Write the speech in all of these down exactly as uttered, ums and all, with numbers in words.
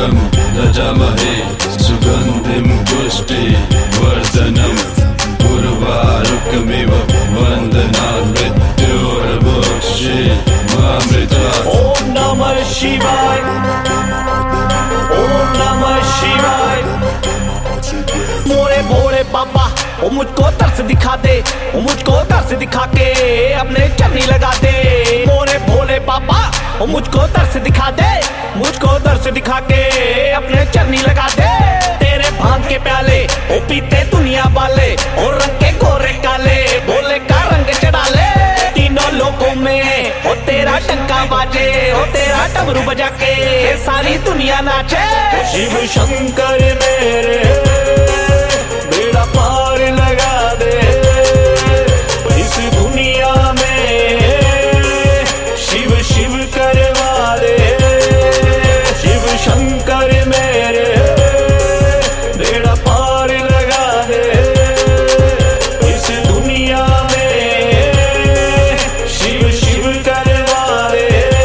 त्र्यम्बकं यजामहे सुगन्धिं पुष्टिवर्धनम् उर्वारुकमिव बन्धनान् मृत्योर्मुक्षीयमामृतात्। ओम नमः शिवाय, ओम नमः शिवाय। मोरे भोले बाबा ओ मुझको तरस दिखा दे, ओ मुझको तरस दिखा के अपने चरनी लगा दे। मोरे भोले बाबा ओ मुझको तरस दिखा दे, मुझको तरस दिखा के अपने चरनी लगा दे। तेरे भांग के प्याले ओ पीते दुनिया वाले, और रंग के गोरे काले भोले का रंग चढ़ा ले। तीनों लोगों में ओ तेरा टंका बाजे, ओ तेरा डमरू बजा के सारी दुनिया नाचे। शिव शंकर मेरे बेड़ा पार लगा दे इस दुनिया में, शिव शिव करवा दे। शिव शंकर मेरे बेड़ा पार लगा दे इस दुनिया में, शिव शिव करवा दे।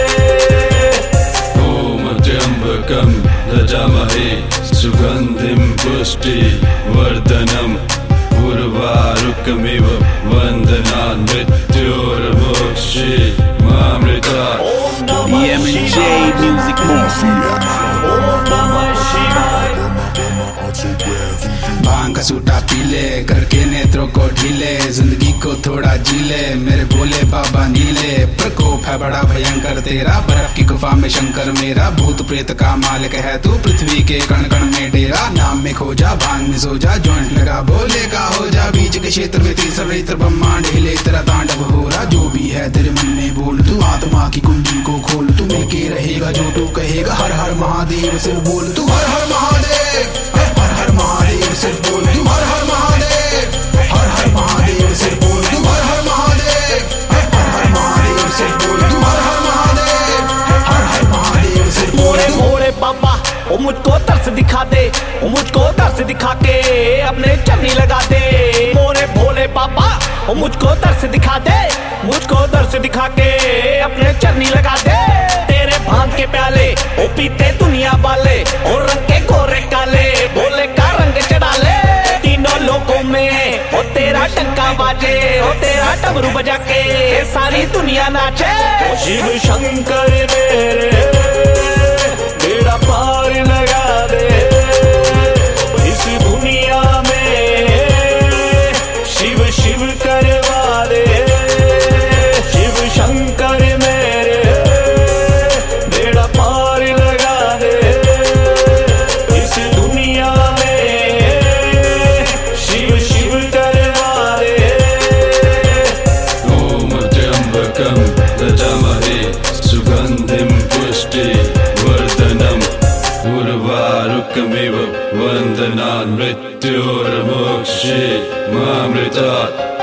ओम त्र्यम्बकं यजामहे सुगन्धिं पुष्टिवर्धनम् उर्वारुकमिव बन्धनान् मृत्योर्मुक्षीयमामृतात्। M N J music mafia. ओम नमः शिवाय। भांग का सूटा पीले करके नेत्रों को ढीले, जिंदगी को थोड़ा जीले मेरे भोले बाबा नीले। प्रकोप है बड़ा भयंकर तेरा, बर्फ की गुफा में शंकर मेरा। भूत प्रेत का मालिक है तू, पृथ्वी के कण कण में डेरा। नाम में खो जा, भांग में सो जा, जॉइंट लगा भोले का हो जा। बीच के क्षेत्र में तीसरा नेत्र ब्रह्मांड हिले, तेरा तांडव हो रहा। जो भी है तेरे मन में बोल तू, आत्मा की कुंडी को खोल तू। मिलके रहेगा जो तू कहेगा, हर हर महादेव से बोल तू। हर हर महादेव, हर हर महादेव से बोल तू। हर हर महादेव, हर हर महादेव से बोल तू। हर हर महादेव, हर हर महादेव से बोल तू। हर हर महादेव, हर हर महादेव से बोल मोरे भोले बाबा ओ मुझको तरस दिखा दे, ओ मुझको तरस दिखा के अपने चरनी लगा दे। मोरे भोले बाबा ओ मुझको तरस दिखा दे, मुझको तरस दिखा के अपने चरनी लगा दे। तेरे भांग के प्याले ओ पीते दुनिया वाले, और रंग के गोरे काले भोले का रंग चढ़ा ले। तीनों लोगों में ओ तेरा टंका बाजे, ओ तेरा डमरू बजा के सारी दुनिया नाचे। शिव शंकर मेरे बेड़ा पार लगा दे इस दुनिया में, शिव शिव करवा दे। शिव शंकर मेरे बेड़ा पार लगा दे इस दुनिया में, शिव शिव करवा दे। ओम त्र्यम्बकं यजामहे सुगन्धिं पुष्टिवर्धनम् उर्वारुकमिव बन्धनान् मृत्योर्मुक्षीयमामृतात्।